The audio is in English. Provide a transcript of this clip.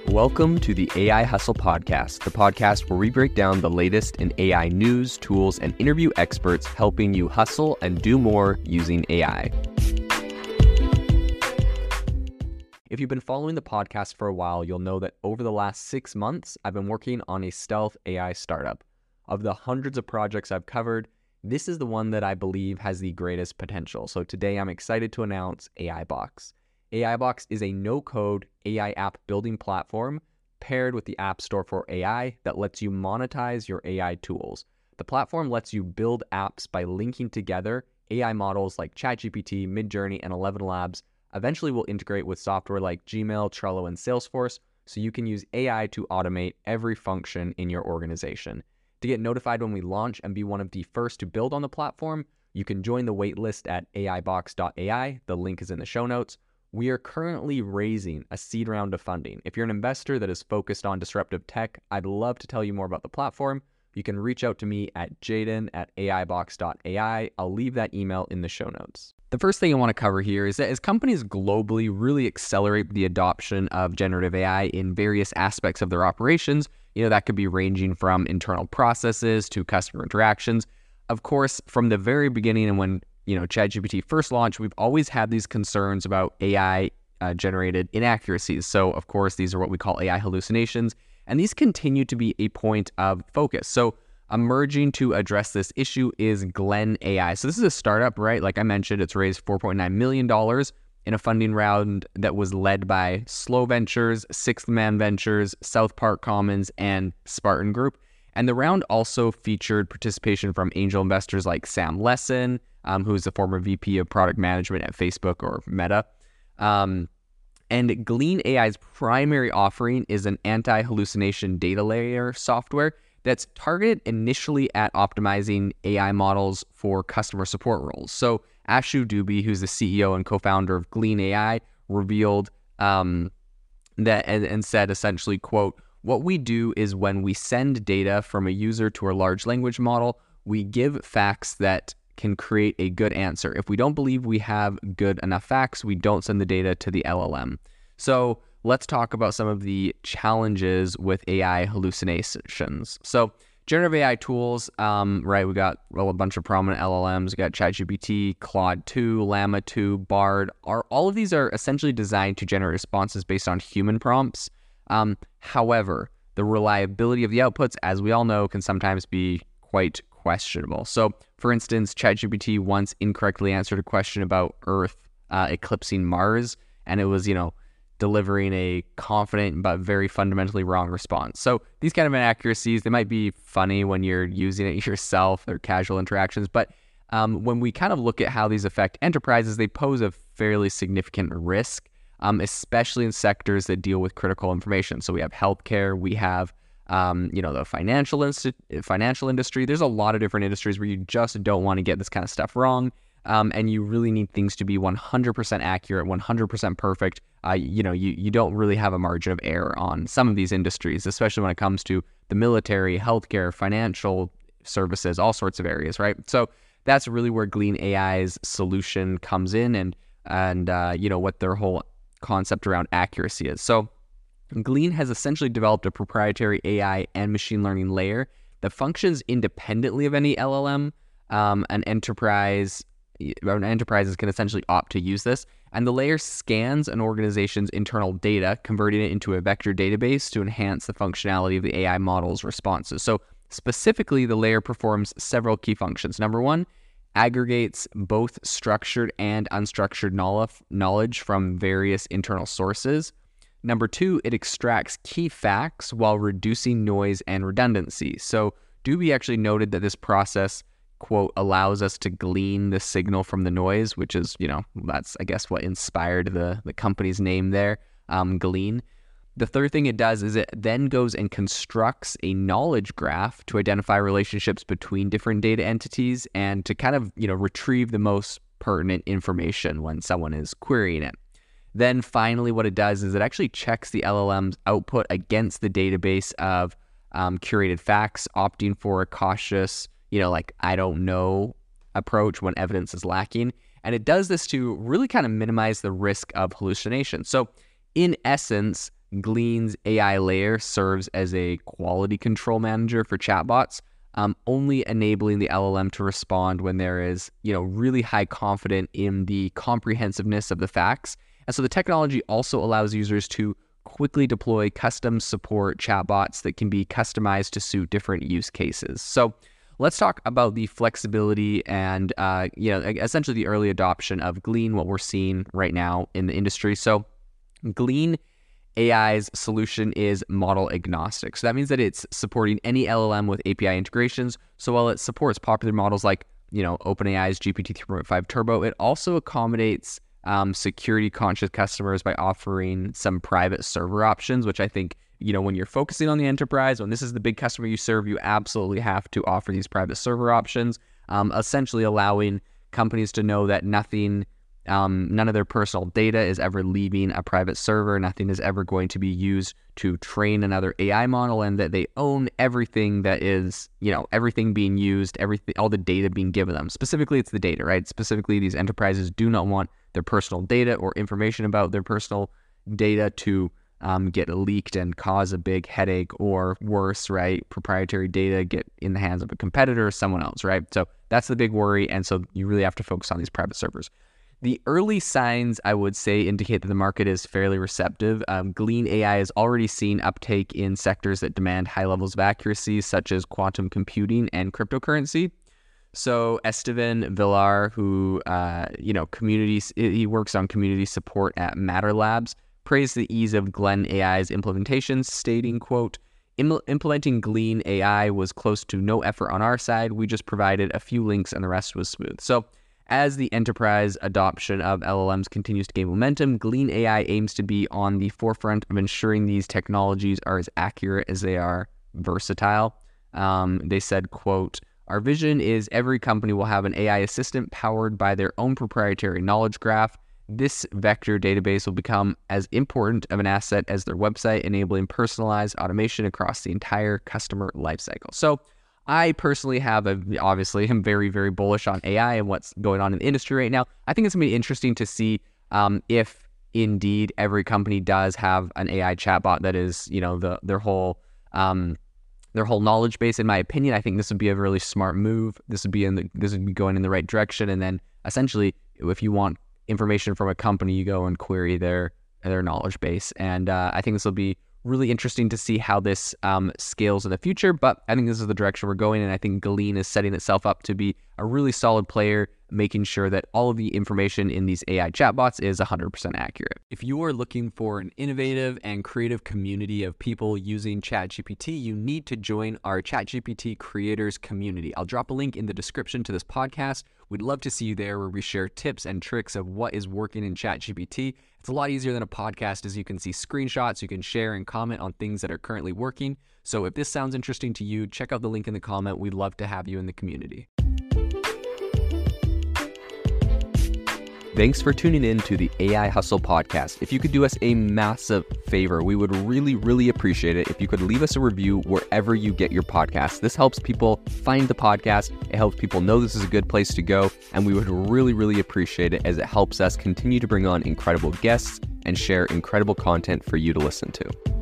Welcome to the AI Hustle Podcast, the podcast where we break down the latest in AI news, tools, and interview experts helping you hustle and do more using AI. If you've been following the podcast for a while, you'll know that over the last 6 months, I've been working on a stealth AI startup. Of the hundreds of projects I've covered, this is the one that I believe has the greatest potential. So today I'm excited to announce AIBox. AIBox is a no-code AI app building platform paired with the App Store for AI that lets you monetize your AI tools. The platform lets you build apps by linking together AI models like ChatGPT, Midjourney, and ElevenLabs. Eventually will integrate with software like Gmail, Trello, and Salesforce, so you can use AI to automate every function in your organization. To get notified when we launch and be one of the first to build on the platform, you can join the waitlist at aibox.ai. The link is in the show notes. We are currently raising a seed round of funding. If you're an investor that is focused on disruptive tech, I'd love to tell you more about the platform. You can reach out to me at jaden@aibox.ai. I'll leave that email in the show notes. The first thing I want to cover here is that as companies globally really accelerate the adoption of generative AI in various aspects of their operations, that could be ranging from internal processes to customer interactions. Of course, from the very beginning and when ChatGPT first launched, we've always had these concerns about AI generated inaccuracies. So of course, these are what we call AI hallucinations, and these continue to be a point of focus. So emerging to address this issue is Glen AI. So this is a startup, right? Like I mentioned, it's raised $4.9 million in a funding round that was led by Slow Ventures, Sixth Man Ventures, South Park Commons, and Spartan Group. And the round also featured participation from angel investors like Sam Lessin, who's the former VP of product management at Facebook or Meta. And Glean AI's primary offering is an anti-hallucination data layer software that's targeted initially at optimizing AI models for customer support roles. So Ashu Dubey, who's the CEO and co-founder of Glean AI, revealed that and said essentially, quote, "What we do is when we send data from a user to a large language model, we give facts that can create a good answer. If we don't believe we have good enough facts, we don't send the data to the LLM." So let's talk about some of the challenges with AI hallucinations. So generative AI tools, right? We got a bunch of prominent LLMs. We got ChatGPT, Claude 2, Llama 2, Bard. All of these are essentially designed to generate responses based on human prompts. However, the reliability of the outputs, as we all know, can sometimes be quite questionable. So, for instance, ChatGPT once incorrectly answered a question about Earth eclipsing Mars, and it was, delivering a confident but very fundamentally wrong response. So these kind of inaccuracies, they might be funny when you're using it yourself or casual interactions, but when we kind of look at how these affect enterprises, they pose a fairly significant risk, especially in sectors that deal with critical information. So we have healthcare, we have the financial industry. There's a lot of different industries where you just don't want to get this kind of stuff wrong. And you really need things to be 100% accurate, 100% perfect. You don't really have a margin of error on some of these industries, especially when it comes to the military, healthcare, financial services, all sorts of areas, right? So that's really where Glean AI's solution comes in and what their whole concept around accuracy is. So Glean has essentially developed a proprietary AI and machine learning layer that functions independently of any LLM. Enterprises can essentially opt to use this, and the layer scans an organization's internal data, converting it into a vector database to enhance the functionality of the AI model's responses. So specifically, the layer performs several key functions. Number one, aggregates both structured and unstructured knowledge from various internal sources. Number two, it extracts key facts while reducing noise and redundancy. So Dubey actually noted that this process, quote, allows us to glean the signal from the noise, which is, that's, I guess, what inspired the company's name there, Glean. The third thing it does is it then goes and constructs a knowledge graph to identify relationships between different data entities and to kind of, retrieve the most pertinent information when someone is querying it. Then finally, what it does is it actually checks the LLM's output against the database of curated facts, opting for a cautious, I don't know approach when evidence is lacking. And it does this to really kind of minimize the risk of hallucination. So in essence, Glean's AI layer serves as a quality control manager for chatbots, only enabling the LLM to respond when there is, really high confidence in the comprehensiveness of the facts. And so the technology also allows users to quickly deploy custom support chatbots that can be customized to suit different use cases. So let's talk about the flexibility and, essentially the early adoption of Glean, what we're seeing right now in the industry. So Glean AI's solution is model agnostic. So that means that it's supporting any LLM with API integrations. So while it supports popular models like, OpenAI's GPT 3.5 Turbo, it also accommodates security conscious customers by offering some private server options, which I think, when you're focusing on the enterprise, when this is the big customer you serve, you absolutely have to offer these private server options, essentially allowing companies to know that none of their personal data is ever leaving a private server. Nothing is ever going to be used to train another AI model, and that they own everything that is, everything being used, all the data being given them. Specifically, it's the data, right? Specifically, these enterprises do not want their personal data or information about their personal data to get leaked and cause a big headache, or worse, right? Proprietary data get in the hands of a competitor or someone else, right? So that's the big worry. And so you really have to focus on these private servers. The early signs, I would say, indicate that the market is fairly receptive. Glean AI has already seen uptake in sectors that demand high levels of accuracy, such as quantum computing and cryptocurrency. So Esteban Villar, who, he works on community support at Matter Labs, praised the ease of Glean AI's implementation, stating, quote, "Implementing Glean AI was close to no effort on our side. We just provided a few links and the rest was smooth." So as the enterprise adoption of LLMs continues to gain momentum, Glean AI aims to be on the forefront of ensuring these technologies are as accurate as they are versatile. They said, quote, "Our vision is every company will have an AI assistant powered by their own proprietary knowledge graph. This vector database will become as important of an asset as their website, enabling personalized automation across the entire customer lifecycle." So I personally obviously am very, very bullish on AI and what's going on in the industry right now. I think it's going to be interesting to see if indeed every company does have an AI chatbot that is, their whole knowledge base. In my opinion, I think this would be a really smart move. This would be going in the right direction. And then essentially, if you want information from a company, you go and query their knowledge base. And I think this will be really interesting to see how this scales in the future, but I think this is the direction we're going, and I think Glean is setting itself up to be a really solid player, making sure that all of the information in these AI chatbots is 100% accurate. If you are looking for an innovative and creative community of people using ChatGPT, you need to join our ChatGPT creators community. I'll drop a link in the description to this podcast. We'd love to see you there, where we share tips and tricks of what is working in ChatGPT. It's a lot easier than a podcast, as you can see screenshots, you can share and comment on things that are currently working. So if this sounds interesting to you, check out the link in the comment. We'd love to have you in the community. Thanks for tuning in to the AI Hustle podcast. If you could do us a massive favor, we would really, really appreciate it if you could leave us a review wherever you get your podcasts. This helps people find the podcast. It helps people know this is a good place to go. And we would really, really appreciate it, as it helps us continue to bring on incredible guests and share incredible content for you to listen to.